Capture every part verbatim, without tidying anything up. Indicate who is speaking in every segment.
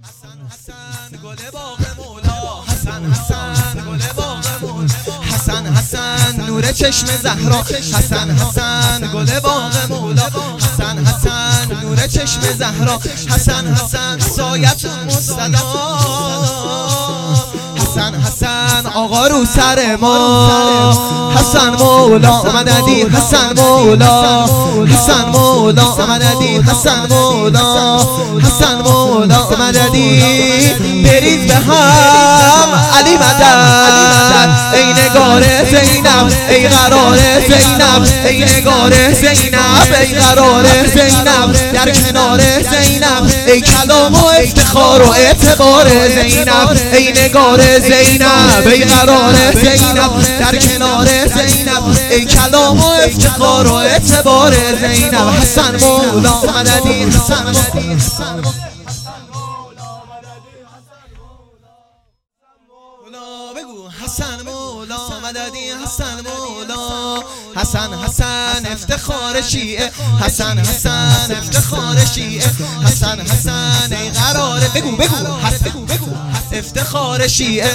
Speaker 1: حسن گل باغ مولا، حسن حسن گل باغ مولا، حسن حسن نور چشم زهرا، حسن حسن گل باغ مولا، حسن حسن نور چشم زهرا، حسن حسن سایت مصطفی، حسن حسن آقا رو سر ما، حسن مولا مددی، حسن مولا، حسن مولا مددی، حسن مولا، حسن مولا مددی. برید به هم علی مدد، ای نگار زینب، ای قرار زینب، ای نگار زینب، ای قرار زینب، در کنار زینب، ای کلام و افتخار و اعتبار زینب، ای نگار زینب، ای قرار زینب، در کنار زینب، ای کلام و افتخار و اعتبار زینب. حسن مولا مددی، حسن مولا، حسن بگو حسن مولا مددی، حسن مولا، حسن حسن افتخار شیعه، حسن حسن افتخار شیعه، حسن حسن ای قرار بگو بگو بگو بگو افتخار شیعه،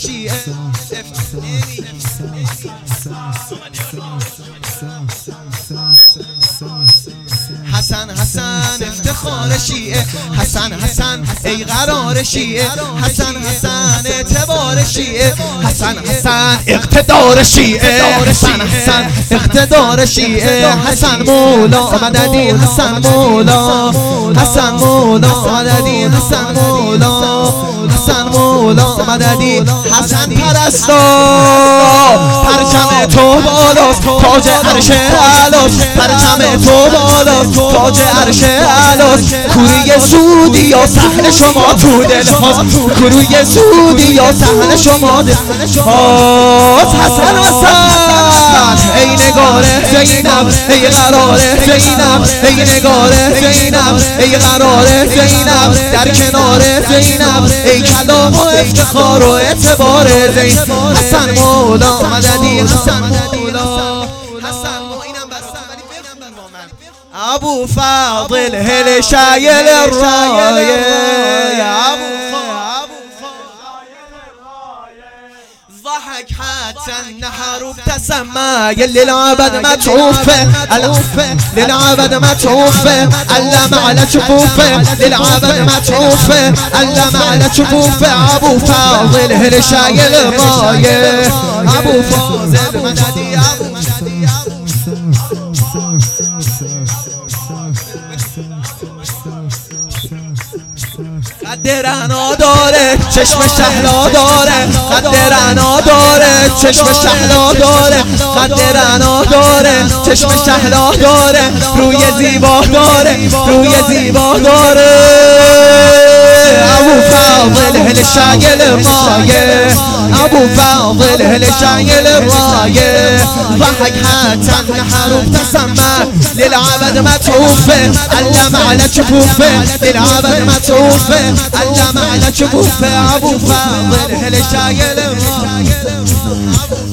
Speaker 1: حسن حسن افتخار شیعه، حسن حسن ای قرار شیعه، حسن حسن اعتبار شیعه، حسن حسن اقتدار شیعه، حسن حسن اقتدار شیعه، حسن مولا مددی، حسن مولا، حسن مولا مددی، حسن مولا، حسن مولا مددی. حسن پرستا پرچم تو بالاست، تاج عرش اعلاست، پرچم تو بالاست، تاج عرش اعلاست. کوری سودی یا صحن شما تو دلهاست، کوری سودی یا صحن شما دلهاست. حسن حسن ای نگار زینب، ای قرار زینب، ای نگار زینب، ای قرار زینب، در کنار زینب، ای کلام و افتخار و اعتبار زینب. حسن مولا مددی، حسن مولا، حسن مولا. اینم بستم ولی بخون با من. ابو فاضل هل شایل الرايه، ابو ضحك حتى النحر ابتسم، للعبد متعوفه للعبد متعوفه، علم على شفوفه، للعبد متعوفه، علم على شفوفه. ابو فاضل هل شايل الرايه، ابو فاضل مددي، ابو مددي، قد رعنا داره، چشم شهلا داره، قد رعنا داره، چشم شهلا داره، قد رعنا داره، چشم شهلا داره، روی زیبا داره، روی زیبا داره. ابو فاضل هل شايل الرايه، ابو فاضل هل شايل الرايه، ضحك حتى النحر ابتسم، للعبد متعوفه، علم على شفوفه، للعبد متعوفه، علم على شفوفه. ابو فاضل هل شايل الرايه.